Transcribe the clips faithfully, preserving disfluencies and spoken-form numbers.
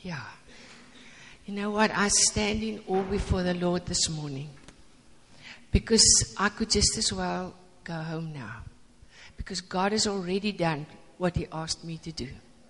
Yeah. You know what? I stand in awe before the Lord this morning. Because I could just as well go home now. Because God has already done what He asked me to do.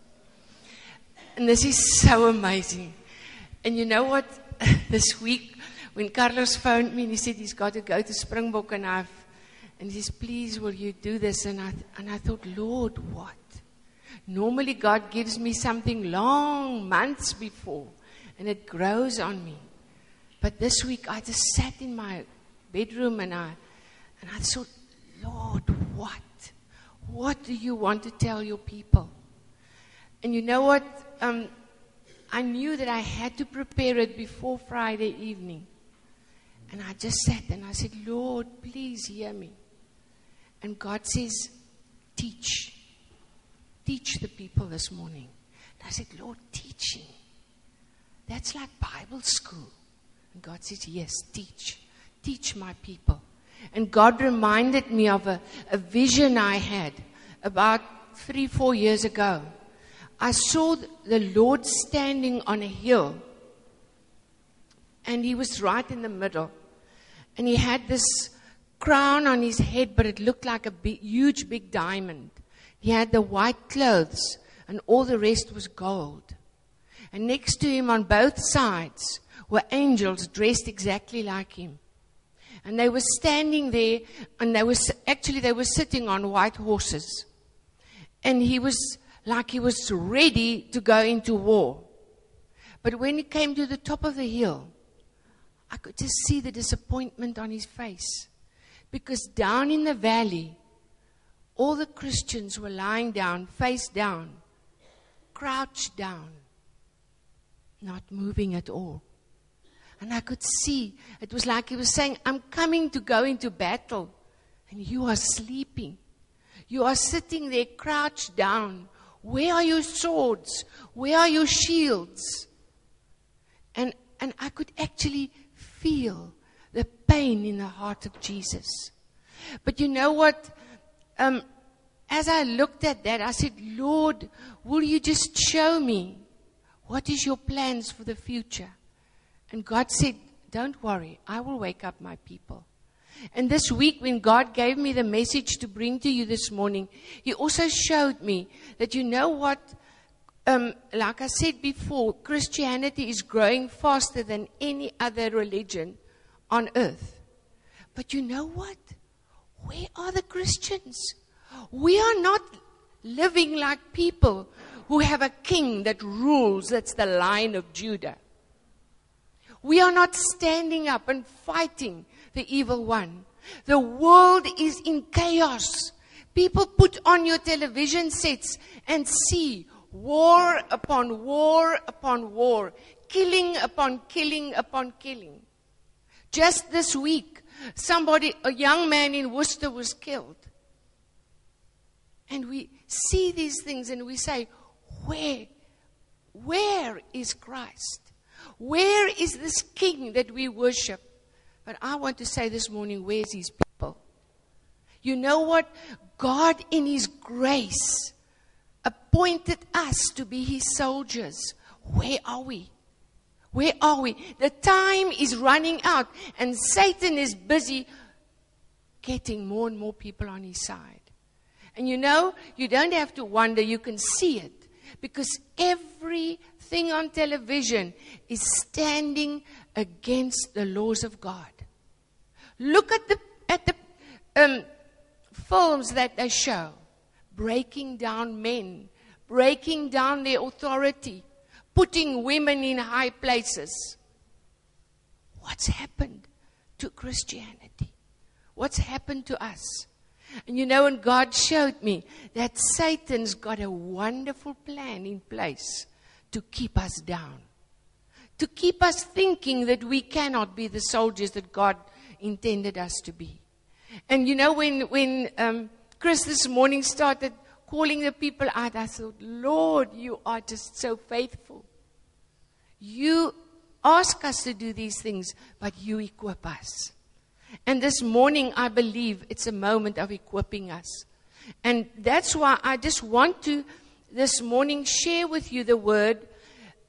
And this is so amazing. And you know what? This week, when Carlos phoned me and he said he's got to go to Springbok and I've, and he says, please, will you do this? And I, and I thought, Lord, what? Normally God gives me something long, months before, and it grows on me. But this week I just sat in my bedroom and I, and I thought, Lord, what? What do you want to tell your people? And you know what? Um, I knew that I had to prepare it before Friday evening. And I just sat and I said, Lord, please hear me. And God says, teach. Teach the people this morning. And I said, Lord, teaching. That's like Bible school. And God says, yes, teach. Teach my people. And God reminded me of a, a vision I had about three, four years ago. I saw the Lord standing on a hill. And He was right in the middle. And He had this crown on His head, but it looked like a big, huge, big diamond. He had the white clothes, and all the rest was gold. And next to Him on both sides were angels dressed exactly like Him. And they were standing there, and they were actually they were sitting on white horses. And He was like He was ready to go into war. But when He came to the top of the hill, I could just see the disappointment on His face. Because down in the valley, all the Christians were lying down, face down, crouched down, not moving at all. And I could see, it was like He was saying, I'm coming to go into battle, and you are sleeping. You are sitting there crouched down. Where are your swords? Where are your shields? And, and I could actually feel the pain in the heart of Jesus. But you know what? Um, as I looked at that, I said, Lord, will you just show me what is your plans for the future? And God said, don't worry, I will wake up my people. And this week when God gave me the message to bring to you this morning, He also showed me that you know what, um, like I said before, Christianity is growing faster than any other religion on earth. But you know what? Where are the Christians? We are not living like people who have a king that rules, that's the Lion of Judah. We are not standing up and fighting the evil one. The world is in chaos. People put on your television sets and see war upon war upon war, killing upon killing upon killing. Just this week, somebody, a young man in Worcester was killed. And we see these things and we say, where, where is Christ? Where is this king that we worship? But I want to say this morning, where's His people? You know what? God in His grace appointed us to be His soldiers. Where are we? Where are we? The time is running out and Satan is busy getting more and more people on his side. And you know, you don't have to wonder, you can see it. Because everything on television is standing against the laws of God. Look at the at the um, films that they show. Breaking down men. Breaking down their authority. Putting women in high places. What's happened to Christianity? What's happened to us? And you know, and God showed me that Satan's got a wonderful plan in place to keep us down. To keep us thinking that we cannot be the soldiers that God intended us to be. And you know, when, when um, Chris this morning started calling the people out, I thought, Lord, you are just so faithful. You ask us to do these things, but you equip us. And this morning, I believe it's a moment of equipping us. And that's why I just want to, this morning, share with you the word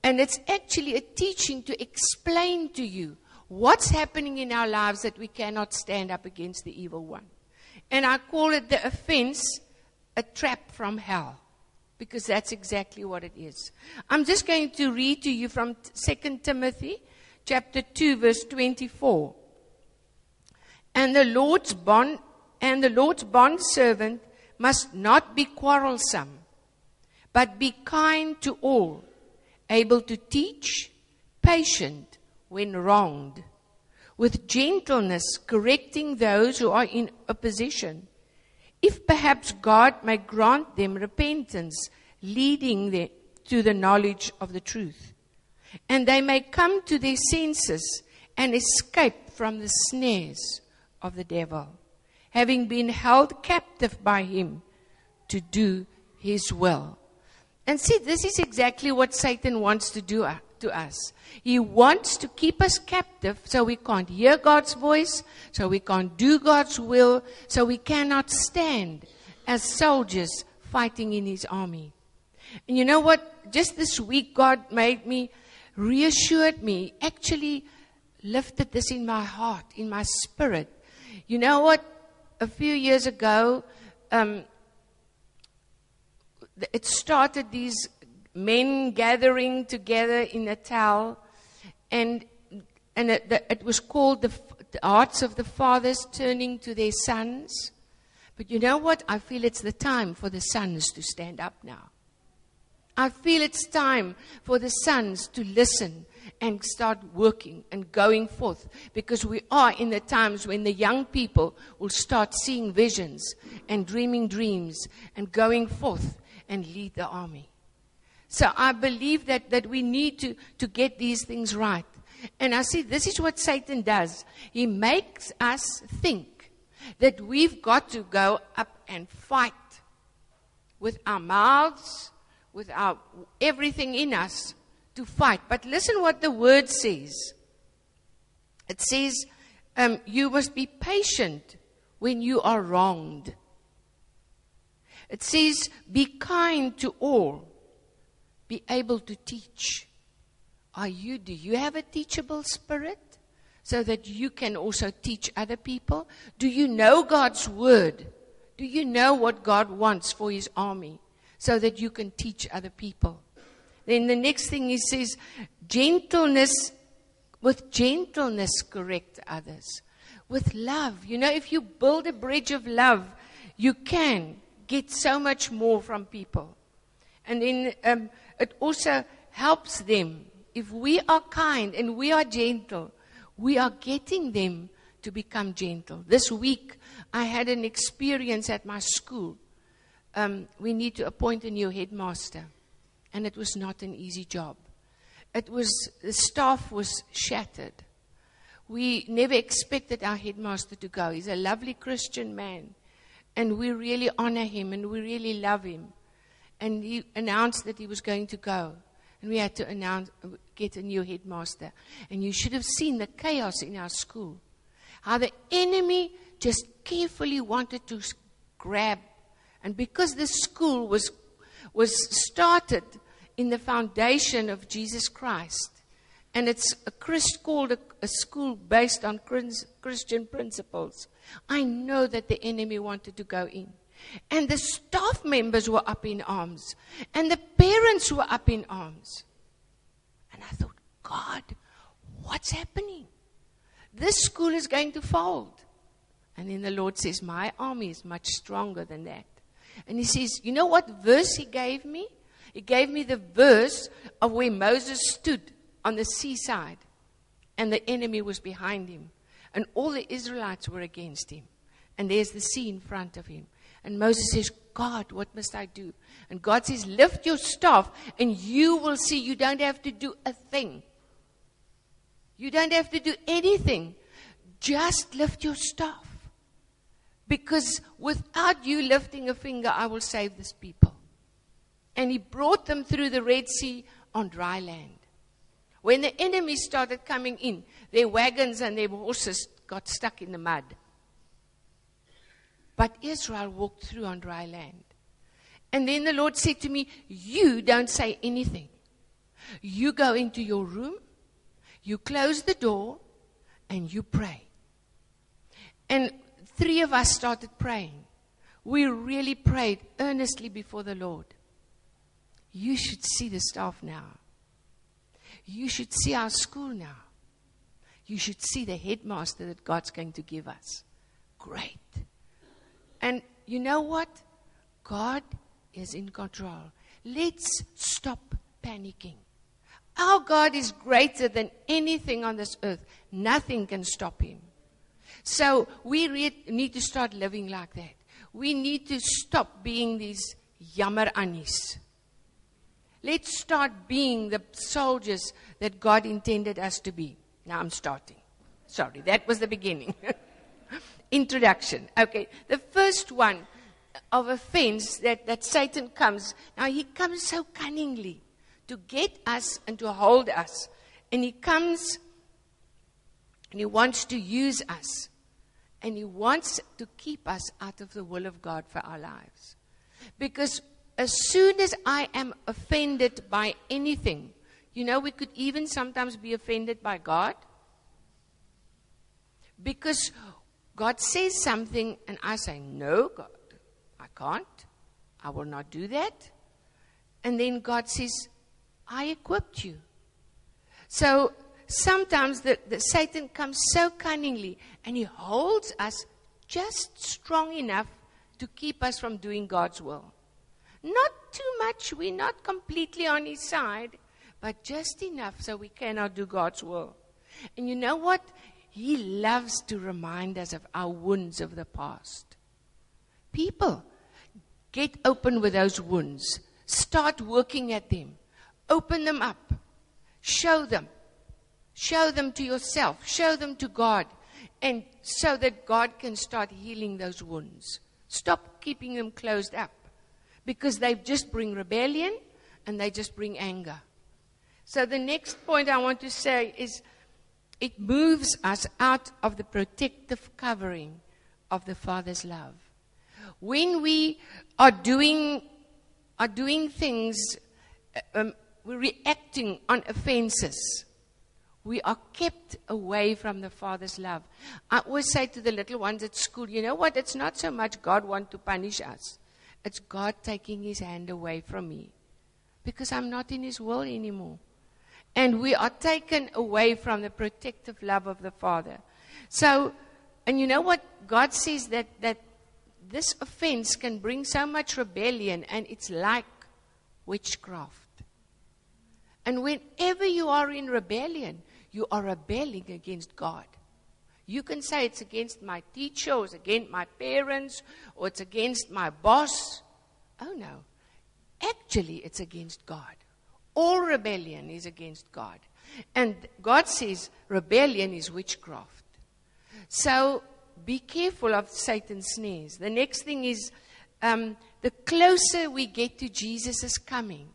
And it's actually a teaching to explain to you what's happening in our lives that we cannot stand up against the evil one. And I call it the offense, a trap from hell. Because that's exactly what it is. I'm just going to read to you from Second Timothy chapter two, verse twenty-four. And the Lord's bond and the Lord's bondservant must not be quarrelsome, but be kind to all, able to teach, patient when wronged, with gentleness correcting those who are in opposition, if perhaps God may grant them repentance, leading them to the knowledge of the truth, and they may come to their senses and escape from the snares of the devil, having been held captive by him to do his will. And see, this is exactly what Satan wants to do to us. He wants to keep us captive so we can't hear God's voice, so we can't do God's will, so we cannot stand as soldiers fighting in his army. And you know what? Just this week, God made me, reassured me, actually lifted this in my heart, in my spirit. You know what? A few years ago, um, it started these men gathering together in a towel, and and it, it was called the, the Hearts of the Fathers Turning to Their Sons. But you know what? I feel it's the time for the sons to stand up now. I feel it's time for the sons to listen and start working and going forth, because we are in the times when the young people will start seeing visions and dreaming dreams and going forth and lead the army. So I believe that, that we need to, to get these things right. And I see this is what Satan does. He makes us think that we've got to go up and fight with our mouths, with our everything in us to fight. But listen what the word says. It says, um, you must be patient when you are wronged. It says, be kind to all. Be able to teach. Are you, do you have a teachable spirit so that you can also teach other people? Do you know God's word? Do you know what God wants for his army so that you can teach other people? Then the next thing he says, gentleness, with gentleness correct others. With love. You know, if you build a bridge of love, you can get so much more from people. And then um, it also helps them. If we are kind and we are gentle, we are getting them to become gentle. This week, I had an experience at my school. Um, we need to appoint a new headmaster. And it was not an easy job. It was, the staff was shattered. We never expected our headmaster to go. He's a lovely Christian man. And we really honor him and we really love him. And he announced that he was going to go. And we had to announce, get a new headmaster. And you should have seen the chaos in our school. How the enemy just carefully wanted to grab. And because this school was, was started in the foundation of Jesus Christ. And it's a Christ, called a, a school based on Christian principles. I know that the enemy wanted to go in. And the staff members were up in arms. And the parents were up in arms. And I thought, God, what's happening? This school is going to fold. And then the Lord says, my army is much stronger than that. And he says, you know what verse he gave me? He gave me the verse of where Moses stood on the seaside. And the enemy was behind him. And all the Israelites were against him. And there's the sea in front of him. And Moses says, God, what must I do? And God says, lift your staff and you will see you don't have to do a thing. You don't have to do anything. Just lift your staff. Because without you lifting a finger, I will save this people. And he brought them through the Red Sea on dry land. When the enemy started coming in, their wagons and their horses got stuck in the mud. But Israel walked through on dry land. And then the Lord said to me, you don't say anything. You go into your room, you close the door, and you pray. And three of us started praying. We really prayed earnestly before the Lord. You should see the staff now. You should see our school now. You should see the headmaster that God's going to give us. Great. And you know what? God is in control. Let's stop panicking. Our God is greater than anything on this earth. Nothing can stop him. So we re- need to start living like that. We need to stop being these jammer annies. Let's start being the soldiers that God intended us to be. Now I'm starting. Sorry, that was the beginning. Introduction. Okay, the first one of offense that, that Satan comes. Now he comes so cunningly to get us and to hold us. And he comes and he wants to use us. And he wants to keep us out of the will of God for our lives. Because as soon as I am offended by anything, you know, we could even sometimes be offended by God. Because God says something and I say, no, God, I can't. I will not do that. And then God says, I equipped you. So sometimes the, the Satan comes so cunningly and he holds us just strong enough to keep us from doing God's will. Not too much. We're not completely on his side, but just enough so we cannot do God's will. And you know what? He loves to remind us of our wounds of the past. People, get open with those wounds. Start working at them. Open them up. Show them. Show them to yourself. Show them to God. And so that God can start healing those wounds. Stop keeping them closed up. Because they just bring rebellion and they just bring anger. So the next point I want to say is it moves us out of the protective covering of the Father's love. When we are doing, are doing things, um, we're reacting on offenses, we are kept away from the Father's love. I always say to the little ones at school, you know what? It's not so much God want to punish us. It's God taking his hand away from me. Because I'm not in his will anymore. And we are taken away from the protective love of the Father. So, and you know what? God says that, that this offense can bring so much rebellion, and it's like witchcraft. And whenever you are in rebellion, you are rebelling against God. You can say it's against my teacher, or it's against my parents, or it's against my boss. Oh no. Actually, it's against God. All rebellion is against God. And God says rebellion is witchcraft. So be careful of Satan's snares. The next thing is um, the closer we get to Jesus' coming,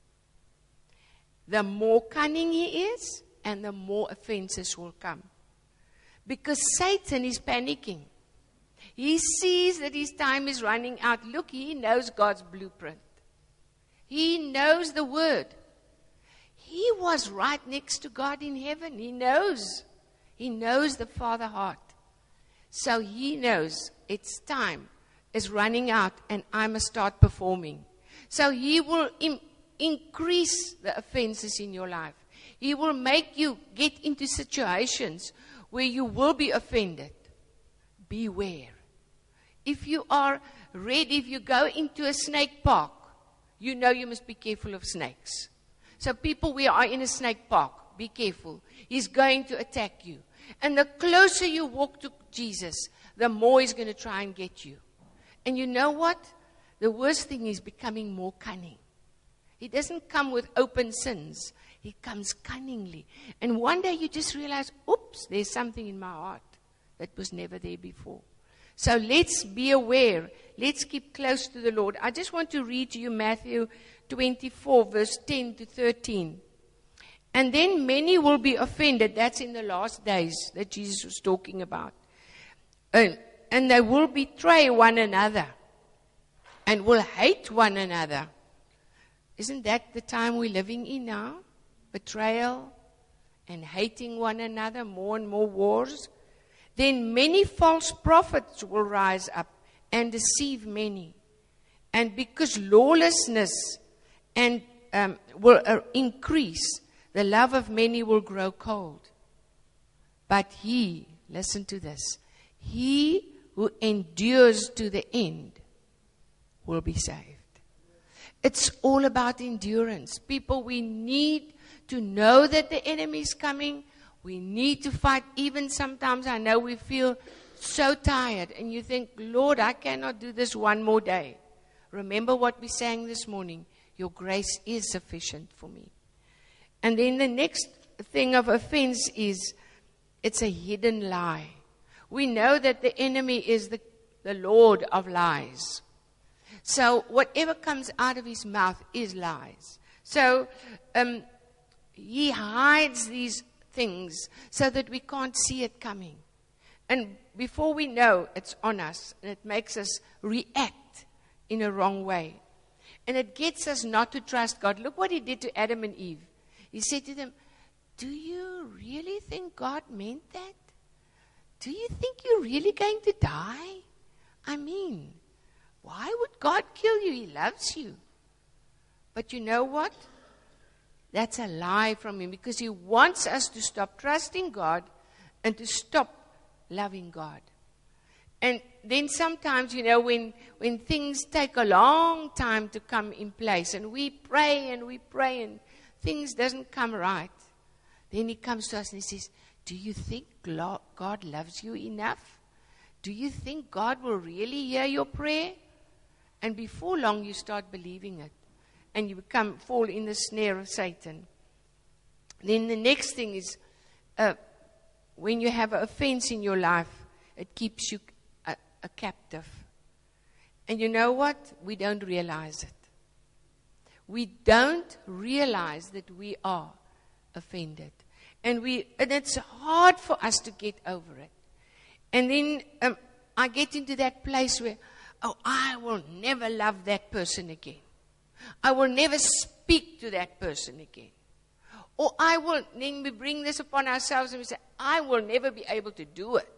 the more cunning he is and the more offenses will come. Because Satan is panicking. He sees that his time is running out. Look, he knows God's blueprint. He knows the word. He was right next to God in heaven. He knows. He knows the Father heart. So he knows its time is running out and I must start performing. So he will im- increase the offenses in your life. He will make you get into situations where you will be offended. Beware. If you are ready, if you go into a snake park, you know you must be careful of snakes. So people, we are in a snake park. Be careful. He's going to attack you. And the closer you walk to Jesus, the more he's going to try and get you. And you know what? The worst thing is becoming more cunning. He doesn't come with open sins. He comes cunningly. And one day you just realize, oops, there's something in my heart that was never there before. So let's be aware. Let's keep close to the Lord. I just want to read to you Matthew twenty-four, verse ten to thirteen. And then many will be offended. That's in the last days that Jesus was talking about. And, and they will betray one another and will hate one another. Isn't that the time we're living in now? betrayal, and hating one another, more and more wars, then many false prophets will rise up and deceive many. And because lawlessness and um, will uh, increase, the love of many will grow cold. But he, listen to this, he who endures to the end will be saved. It's all about endurance. People, we need to know that the enemy is coming. We need to fight. Even sometimes I know we feel so tired and you think, Lord, I cannot do this one more day. Remember what we sang this morning. Your grace is sufficient for me. And then the next thing of offense is it's a hidden lie. We know that the enemy is the, the Lord of lies. So whatever comes out of his mouth is lies. So um, he hides these things so that we can't see it coming. And before we know, it's on us. And it makes us react in a wrong way. And it gets us not to trust God. Look what he did to Adam and Eve. He said to them, do you really think God meant that? Do you think you're really going to die? I mean, why would God kill you? He loves you. But you know what? That's a lie from him, because he wants us to stop trusting God and to stop loving God. And then sometimes, you know, when, when things take a long time to come in place and we pray and we pray and things doesn't come right, then he comes to us and he says, do you think God loves you enough? Do you think God will really hear your prayer? And before long you start believing it. And you become fall in the snare of Satan. Then the next thing is, uh, when you have an offense in your life, it keeps you a, a captive. And you know what? We don't realize it. We don't realize that we are offended. And we, and it's hard for us to get over it. And then um, I get into that place where, oh, I will never love that person again. I will never speak to that person again. Or I will, then we bring this upon ourselves and we say, I will never be able to do it.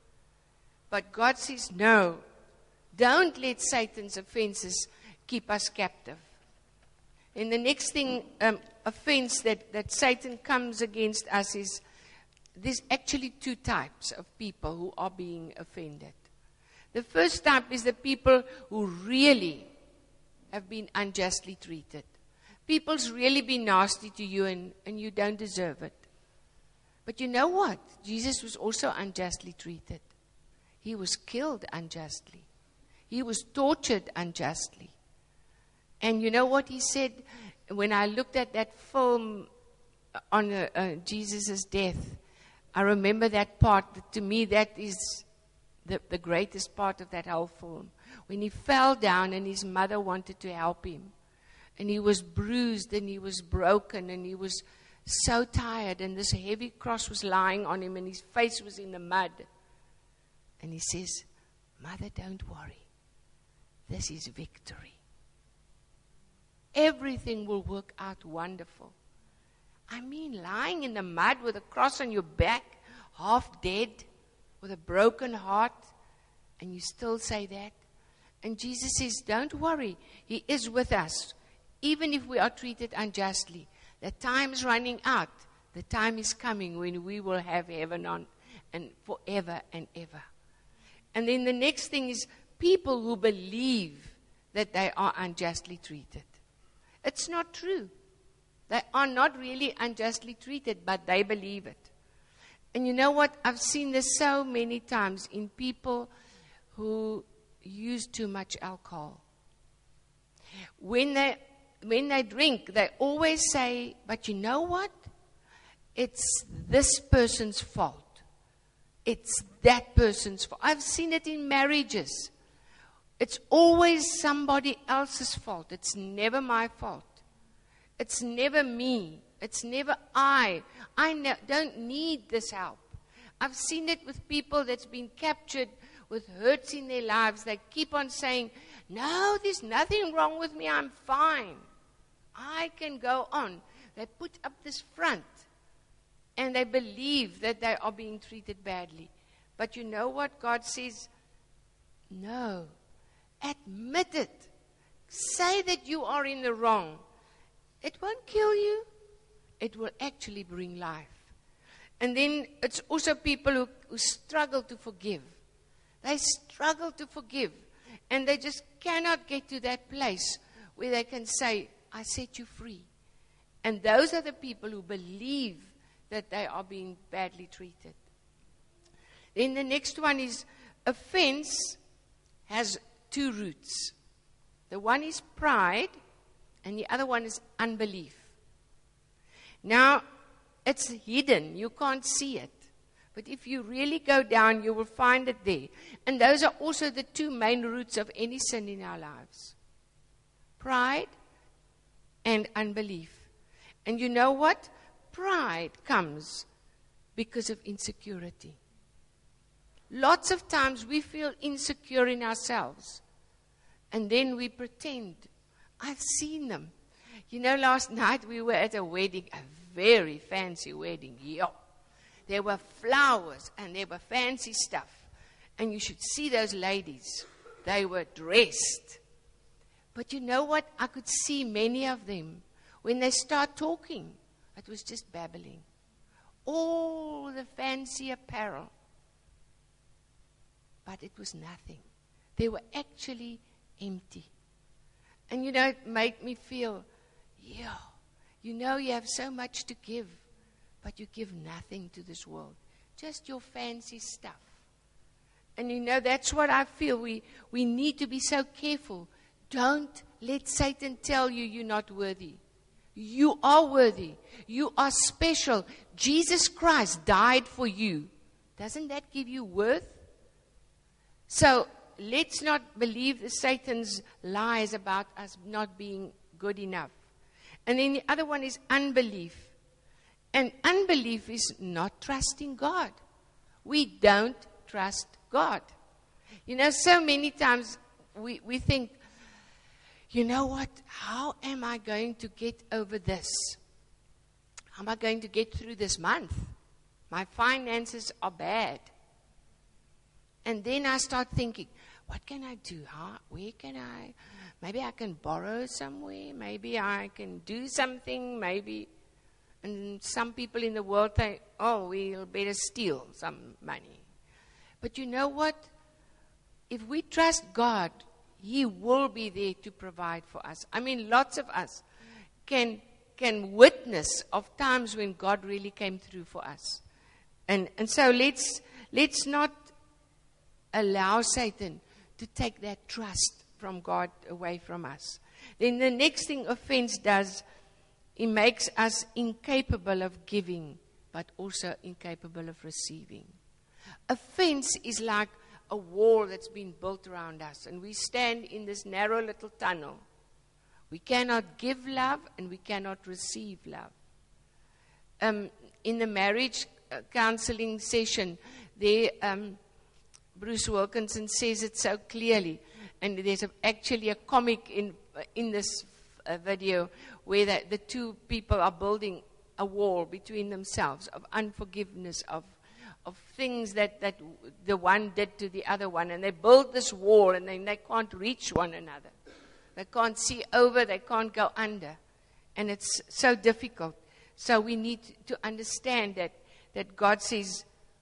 But God says, no, don't let Satan's offenses keep us captive. And the next thing, um, offense that, that Satan comes against us is, there's actually two types of people who are being offended. The first type is the people who really have been unjustly treated. People's really been nasty to you and, and you don't deserve it. But you know what? Jesus was also unjustly treated. He was killed unjustly. He was tortured unjustly. And you know what he said? When I looked at that film on uh, uh, Jesus' death, I remember that part. To me, that is the, the greatest part of that whole film. When he fell down and his mother wanted to help him. And he was bruised and he was broken and he was so tired. And this heavy cross was lying on him and his face was in the mud. And he says, Mother, don't worry. This is victory. Everything will work out wonderful. I mean, lying in the mud with a cross on your back, half dead, with a broken heart, and you still say that? And Jesus says, don't worry. He is with us. Even if we are treated unjustly. The time is running out. The time is coming when we will have heaven on and forever and ever. And then the next thing is people who believe that they are unjustly treated. It's not true. They are not really unjustly treated, but they believe it. And you know what? I've seen this so many times in people who use too much alcohol. When they when they drink, they always say, but you know what? It's this person's fault. It's that person's fault. I've seen it in marriages. It's always somebody else's fault. It's never my fault. It's never me. It's never I. I ne- don't need this help. I've seen it with people that's been captured with hurts in their lives. They keep on saying, no, there's nothing wrong with me. I'm fine. I can go on. They put up this front and they believe that they are being treated badly. But you know what God says? No. Admit it. Say that you are in the wrong. It won't kill you. It will actually bring life. And then it's also people who, who struggle to forgive. They struggle to forgive. And they just cannot get to that place where they can say, I set you free. And those are the people who believe that they are being badly treated. Then the next one is offense has two roots. The one is pride, and the other one is unbelief. Now, it's hidden. You can't see it. But if you really go down, you will find it there. And those are also the two main roots of any sin in our lives. Pride and unbelief. And you know what? Pride comes because of insecurity. Lots of times we feel insecure in ourselves. And then we pretend. I've seen them. You know, last night we were at a wedding, a very fancy wedding. Yeah. There were flowers and there were fancy stuff. And you should see those ladies. They were dressed. But you know what? I could see many of them. When they start talking, it was just babbling. All the fancy apparel. But it was nothing. They were actually empty. And you know, it made me feel, yeah, you know you have so much to give, but you give nothing to this world. Just your fancy stuff. And you know, that's what I feel. We, we need to be so careful. Don't let Satan tell you you're not worthy. You are worthy. You are special. Jesus Christ died for you. Doesn't that give you worth? So let's not believe the Satan's lies about us not being good enough. And then the other one is unbelief. And unbelief is not trusting God. We don't trust God. You know, so many times we, we think, you know what? How am I going to get over this? How am I going to get through this month? My finances are bad. And then I start thinking, what can I do? How, where can I? Maybe I can borrow somewhere. Maybe I can do something. Maybe. And some people in the world think, oh, we'll better steal some money. But you know what? If we trust God, He will be there to provide for us. I mean, lots of us can can witness of times when God really came through for us. And and so let's let's not allow Satan to take that trust from God away from us. Then the next thing offense does, it makes us incapable of giving, but also incapable of receiving. Offense is like a wall that's been built around us, and we stand in this narrow little tunnel. We cannot give love, and we cannot receive love. Um, in the marriage uh, counseling session, there, um, Bruce Wilkinson says it so clearly, and there's a, actually a comic in uh, in this uh, video where the, the two people are building a wall between themselves of unforgiveness, of of things that, that the one did to the other one. And they build this wall, and then they can't reach one another. They can't see over, they can't go under. And it's so difficult. So we need to understand that, that God says,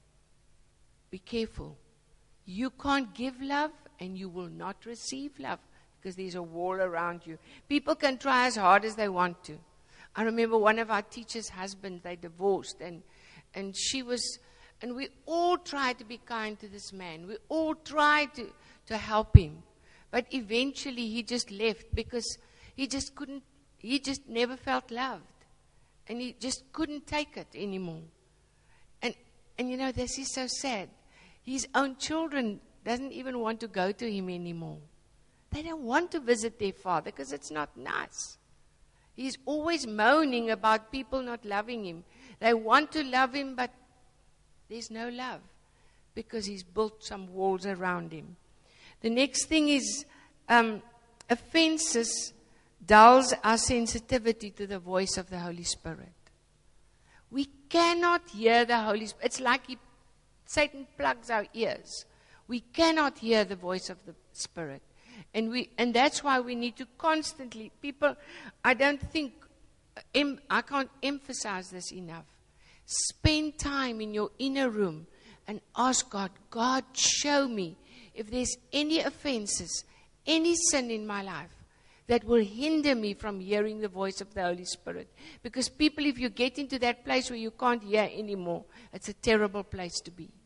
be careful. You can't give love, and you will not receive love, because there's a wall around you. People can try as hard as they want to. I remember one of our teachers' husbands, they divorced, and, and she was... And we all tried to be kind to this man. We all tried to, to help him. But eventually he just left because he just couldn't, he just never felt loved. And he just couldn't take it anymore. And, and you know, this is so sad. His own children doesn't even want to go to him anymore. They don't want to visit their father because it's not nice. He's always moaning about people not loving him. They want to love him, but there's no love because he's built some walls around him. The next thing is um, offenses dulls our sensitivity to the voice of the Holy Spirit. We cannot hear the Holy Spirit. It's like he, Satan plugs our ears. We cannot hear the voice of the Spirit. And we, and that's why we need to constantly, people, I don't think, em, I can't emphasize this enough. Spend time in your inner room and ask God, God, show me if there's any offenses, any sin in my life that will hinder me from hearing the voice of the Holy Spirit. Because people, if you get into that place where you can't hear anymore, it's a terrible place to be.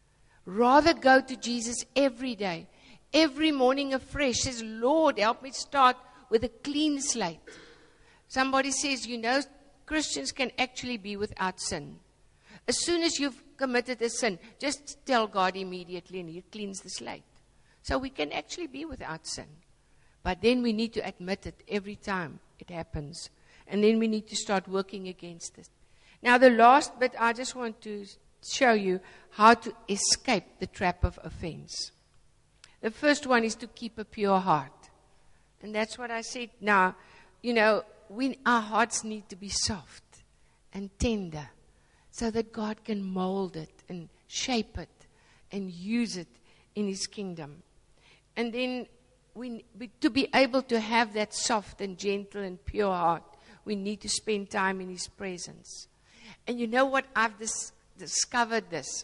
Rather go to Jesus every day, every morning afresh. Says, Lord, help me start with a clean slate. Somebody says, you know, Christians can actually be without sin. As soon as you've committed a sin, just tell God immediately and He cleans the slate. So we can actually be without sin. But then we need to admit it every time it happens. And then we need to start working against it. Now the last bit, I just want to show you how to escape the trap of offense. The first one is to keep a pure heart. And that's what I said. Now, you know, we, our hearts need to be soft and tender so that God can mold it and shape it and use it in His kingdom. And then we, to be able to have that soft and gentle and pure heart, we need to spend time in His presence. And you know what? I've dis- discovered this.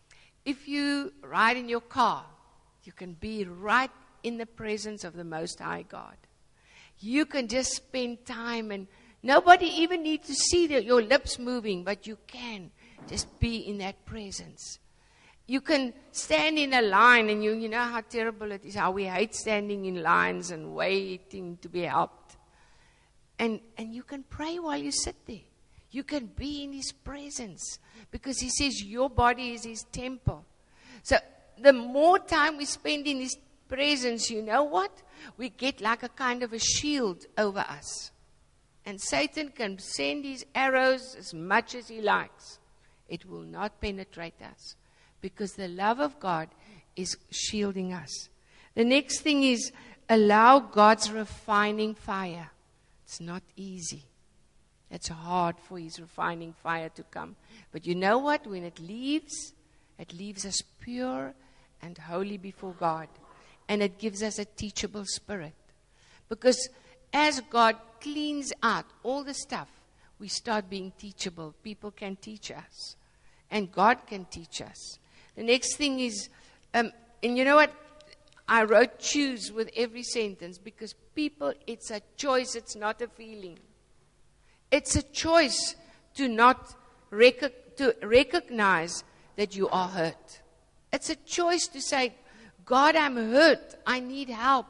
If you ride in your car, you can be right in the presence of the Most High God. You can just spend time, and nobody even needs to see the, your lips moving, but you can just be in that presence. You can stand in a line, and you, you know how terrible it is, how we hate standing in lines and waiting to be helped. And, and you can pray while you sit there. You can be in His presence because He says your body is His temple. So the more time we spend in His presence, you know what? We get like a kind of a shield over us. And Satan can send his arrows as much as he likes. It will not penetrate us because the love of God is shielding us. The next thing is allow God's refining fire. It's not easy. It's hard for His refining fire to come. But you know what? When it leaves, it leaves us pure and holy before God. And it gives us a teachable spirit. Because as God cleans out all the stuff, we start being teachable. People can teach us. And God can teach us. The next thing is, um, and you know what? I wrote choose with every sentence because people, it's a choice, it's not a feeling. It's a choice to not rec- to recognize that you are hurt. It's a choice to say, God, I'm hurt. I need help.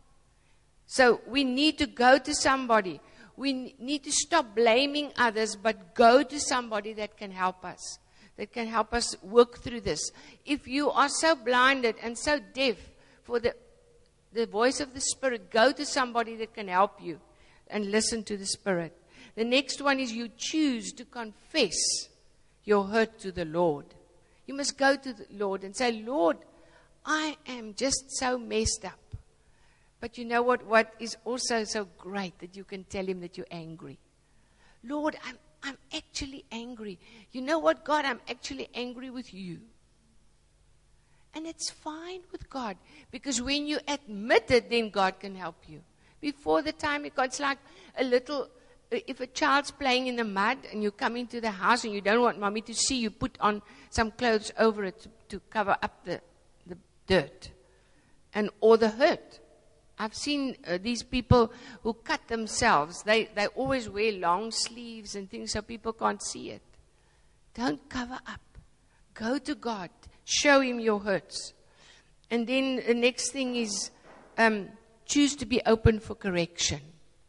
So we need to go to somebody. We need to stop blaming others, but go to somebody that can help us, that can help us work through this. If you are so blinded and so deaf for the, the voice of the Spirit, go to somebody that can help you and listen to the Spirit. The next one is you choose to confess your hurt to the Lord. You must go to the Lord and say, Lord, I am just so messed up. But you know what? What is also so great that you can tell Him that you're angry. Lord, I'm, I'm actually angry. You know what, God? I'm actually angry with you. And it's fine with God. Because when you admit it, then God can help you. Before the time it got, it's like a little... If a child's playing in the mud and you come into the house and you don't want mommy to see, you put on some clothes over it to, to cover up the, the dirt and or the hurt. I've seen uh, these people who cut themselves. They, they always wear long sleeves and things so people can't see it. Don't cover up. Go to God. Show Him your hurts. And then the next thing is um, choose to be open for correction.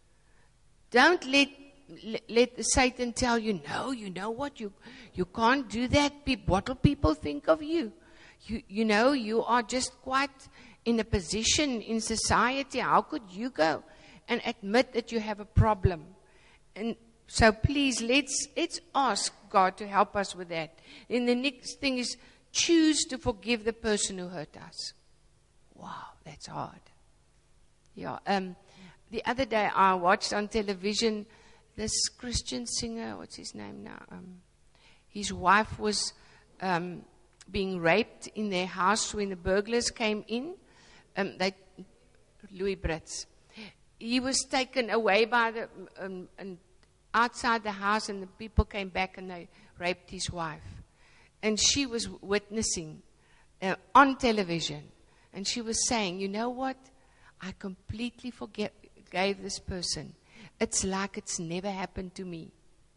Don't let, let let Satan tell you, no, you know what, you you can't do that. What will people think of you? You you know, you are just quite in a position in society. How could you go and admit that you have a problem? And so please, let's let's ask God to help us with that. And the next thing is choose to forgive the person who hurt us. Wow, that's hard. Yeah. Um the other day I watched on television this Christian singer, what's his name now? Um, his wife was um, being raped in their house when the burglars came in. Um, they, Louis Brits. He was taken away by the um, and outside the house, and the people came back and they raped his wife. And she was witnessing uh, on television, and she was saying, "You know what? I completely forget, forgave this person. It's like it's never happened to me."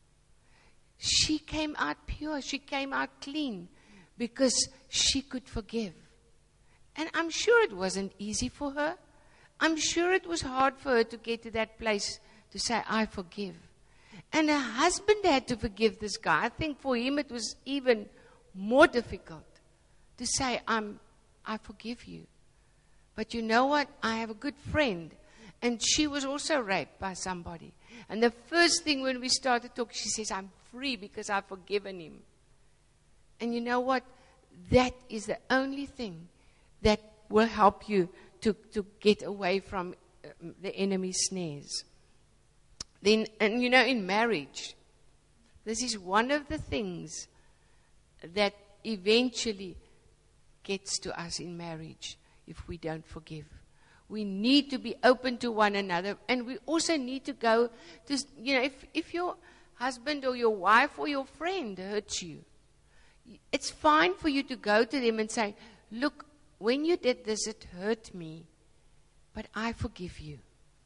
She came out pure. She came out clean because she could forgive. And I'm sure it wasn't easy for her. I'm sure it was hard for her to get to that place to say, "I forgive." And her husband had to forgive this guy. I think for him it was even more difficult to say, I'm, I forgive you. But you know what? I have a good friend, and she was also raped by somebody. And the first thing when we started talking, she says, "I'm free because I've forgiven him." And you know what? That is the only thing that will help you to, to get away from uh, the enemy's snares. Then, and you know, in marriage, this is one of the things that eventually gets to us in marriage if we don't forgive. We need to be open to one another, and we also need to go to, you know, if, if your husband or your wife or your friend hurts you, it's fine for you to go to them and say, "Look, when you did this, it hurt me, but I forgive you."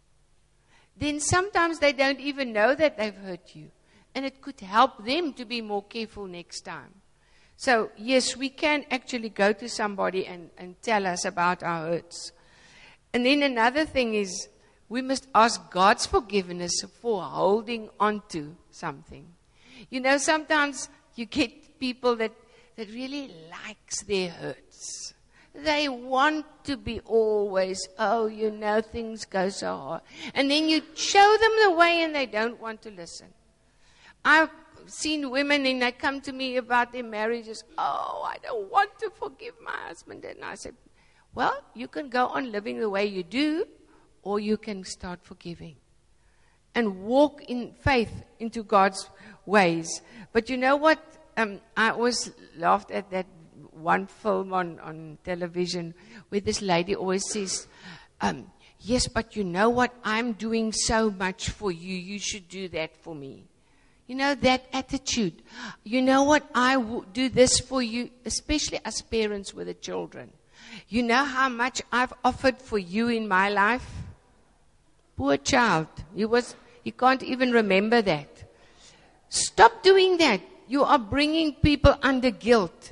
Then sometimes they don't even know that they've hurt you, and it could help them to be more careful next time. So, yes, we can actually go to somebody and, and tell us about our hurts. And then another thing is, we must ask God's forgiveness for holding on to something. You know, sometimes you get people that, that really likes their hurts. They want to be always, "Oh, you know, things go so hard." And then you show them the way and they don't want to listen. I've seen women and they come to me about their marriages. "Oh, I don't want to forgive my husband." And I said, well, you can go on living the way you do, or you can start forgiving and walk in faith into God's ways. But you know what? Um, I always laughed at that one film on, on television where this lady always says, um, "Yes, but you know what? I'm doing so much for you. You should do that for me." You know, that attitude. "You know what? I will do this for you," especially as parents with the children. "You know how much I've offered for you in my life?" Poor child. He was, he can't even remember that. Stop doing that. You are bringing people under guilt.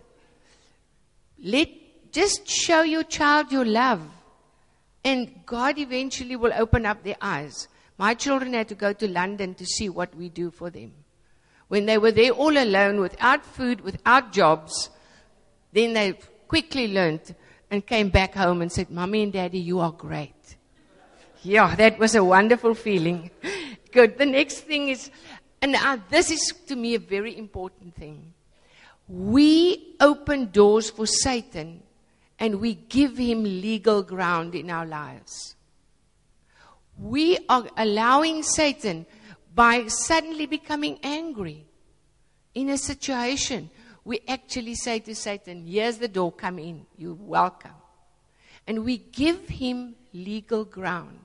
Let, just show your child your love. And God eventually will open up their eyes. My children had to go to London to see what we do for them. When they were there all alone, without food, without jobs, then they quickly learned and came back home and said, "Mommy and Daddy, you are great." Yeah, that was a wonderful feeling. Good. The next thing is, and uh, this is to me a very important thing. We open doors for Satan and we give him legal ground in our lives. We are allowing Satan, by suddenly becoming angry in a situation, we actually say to Satan, "Here's the door, come in, you're welcome." And we give him legal ground.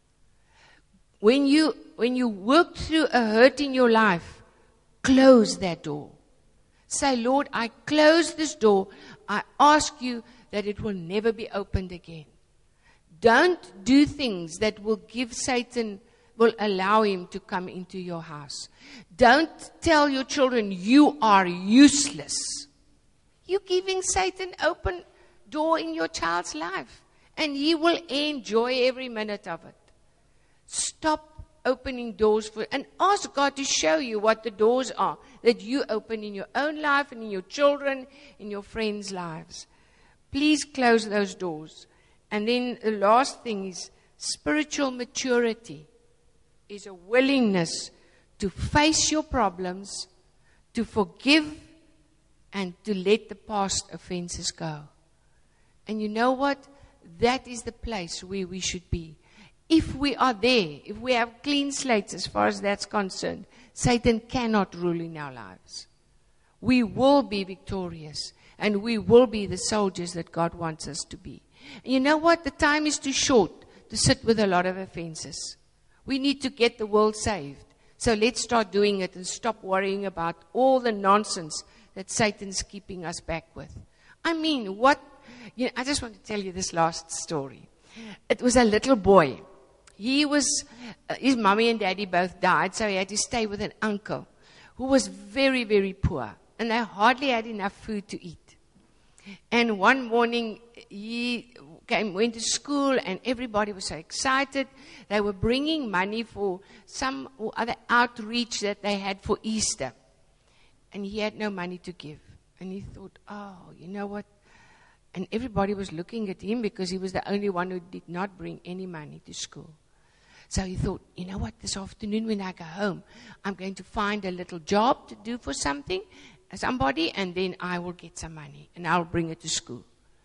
When you, when you work through a hurt in your life, close that door. Say, "Lord, I close this door. I ask you that it will never be opened again." Don't do things that will give Satan, will allow him to come into your house. Don't tell your children, "You are useless." You're giving Satan open door in your child's life, and he will enjoy every minute of it. Stop opening doors for, and ask God to show you what the doors are that you open in your own life and in your children, in your friends' lives. Please close those doors. And then the last thing is spiritual maturity is a willingness to face your problems, to forgive, and to let the past offenses go. And you know what? That is the place where we should be. if we are there, if we have clean slates as far as that's concerned, Satan cannot rule in our lives. We will be victorious, and we will be the soldiers that God wants us to be. And you know what? The time is too short to sit with a lot of offenses. We need to get the world saved. So let's start doing it and stop worrying about all the nonsense that Satan's keeping us back with. I mean, what? You know, I just want to tell you this last story. It was a little boy. He was, uh, his mommy and daddy both died, so he had to stay with an uncle who was very, very poor. And they hardly had enough food to eat. And one morning, he came, went to school, and everybody was so excited. They were bringing money for some or other outreach that they had for Easter. And he had no money to give. And he thought, oh, you know what? And everybody was looking at him because he was the only one who did not bring any money to school. So he thought, you know what, this afternoon when I go home, I'm going to find a little job to do for something, somebody, and then I will get some money, and I'll bring it to school.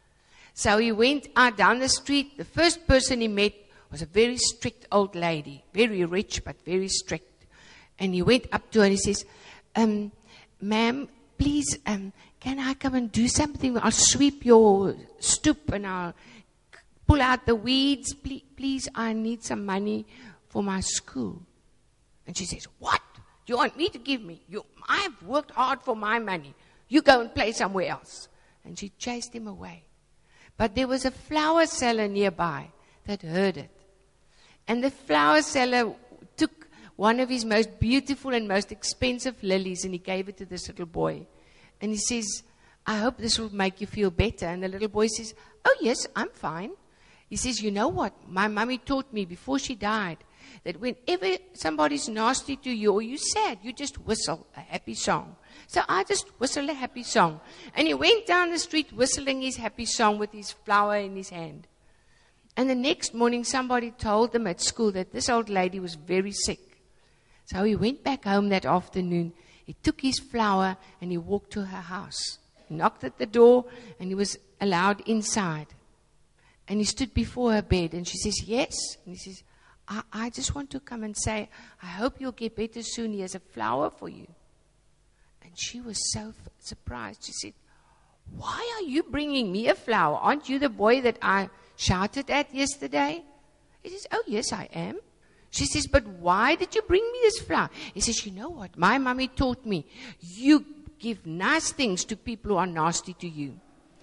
So he went out down the street. The first person he met was a very strict old lady, very rich but very strict. And he went up to her and he says, um, ma'am, please, um, can I come and do something? I'll sweep your stoop and I'll pull out the weeds. Please, please, I need some money for my school. And she says, what? You want me to give me? You, I've worked hard for my money. You go and play somewhere else. And she chased him away. But there was a flower seller nearby that heard it. And the flower seller took one of his most beautiful and most expensive lilies and he gave it to this little boy. And he says, I hope this will make you feel better. And the little boy says, oh yes, I'm fine. He says, you know what? My mommy taught me before she died that whenever somebody's nasty to you or you're sad, you just whistle a happy song. So I just whistled a happy song. And he went down the street whistling his happy song with his flower in his hand. And the next morning somebody told them at school that this old lady was very sick. So he went back home that afternoon. He took his flower and he walked to her house. He knocked at the door and he was allowed inside. And he stood before her bed and she says, yes. And he says, I, I just want to come and say, I hope you'll get better soon. He has a flower for you. And she was so f- surprised. She said, why are you bringing me a flower? Aren't you the boy that I shouted at yesterday? He says, oh, yes, I am. She says, but why did you bring me this flower? He says, you know what? My mommy taught me, you give nice things to people who are nasty to you.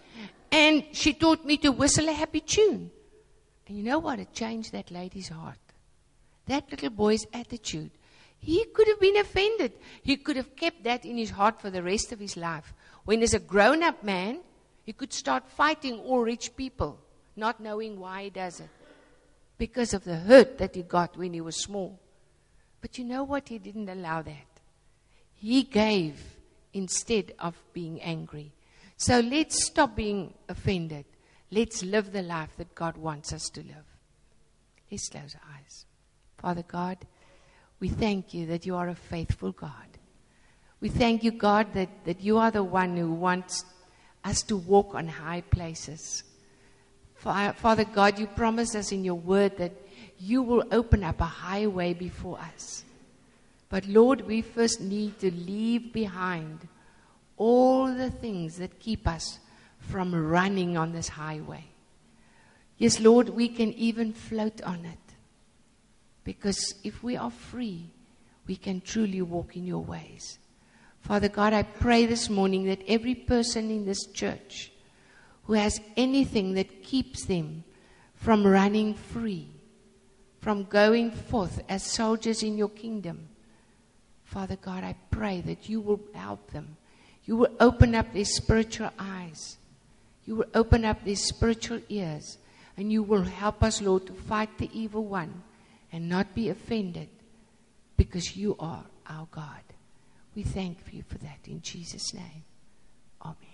And she taught me to whistle a happy tune. And you know what? It changed that lady's heart. That little boy's attitude. He could have been offended. He could have kept that in his heart for the rest of his life. When as a grown-up man, he could start fighting all rich people, not knowing why he does it. Because of the hurt that he got when he was small. But you know what? He didn't allow that. He gave instead of being angry. So let's stop being offended. Let's live the life that God wants us to live. Let's close our eyes. Father God, we thank you that you are a faithful God. We thank you, God, that, that you are the one who wants us to walk on high places. Father God, you promise us in your word that you will open up a highway before us. But Lord, we first need to leave behind all the things that keep us from running on this highway. Yes, Lord, we can even float on it. Because if we are free, we can truly walk in your ways. Father God, I pray this morning that every person in this church who has anything that keeps them from running free, from going forth as soldiers in your kingdom, Father God, I pray that you will help them. You will open up their spiritual eyes. You will open up their spiritual ears. And you will help us, Lord, to fight the evil one and not be offended because you are our God. We thank you for that in Jesus' name. Amen.